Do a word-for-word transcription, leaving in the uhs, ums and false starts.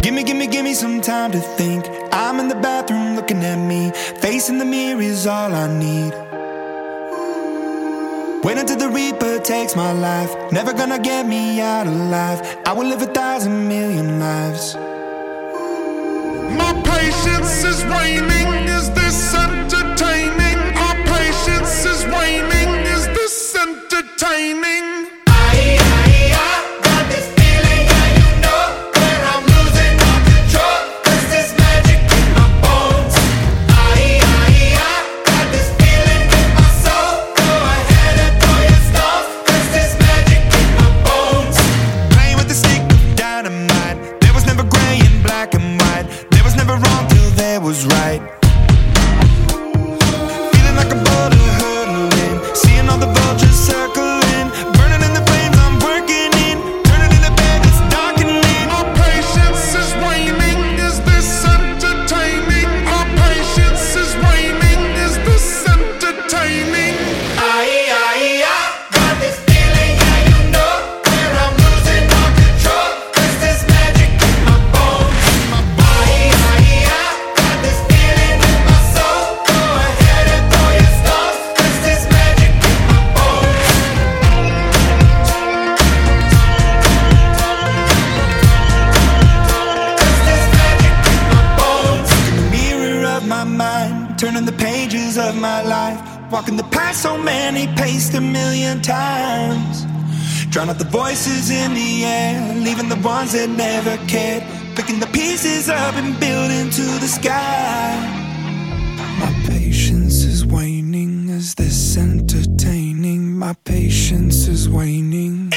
Gimme, gimme, gimme some time to think. I'm in the bathroom looking at me. Facing the mirror is all I need. Wait until the Reaper takes my life. Never gonna get me out alive. I will live a thousand million lives. My patience is waning. Is this entertaining? Our patience is waning. Is this entertaining? Was right. Feeling like a boulder hurtling, seeing all the vultures circling, burning in the flames I'm working in, turning in the bed it's darkening. Our patience is waning. Is this entertaining? Our patience is waning. Is this entertaining? Aye, aye, I got this feeling, yeah, you know, where I'm losing all control. Cause there's magic in my bones. Aye, aye, I this feeling in my soul. Go ahead and throw your stones. Cause there's magic in my bones. Cause there's magic in my bones. In the mirror of my mind, turning the pages of my life, walking the path so many paced a million times. Drown out the voices in the air, leaving the ones that never cared. Picking the pieces up and building to the sky. My patience is waning. Is this entertaining? My patience is waning.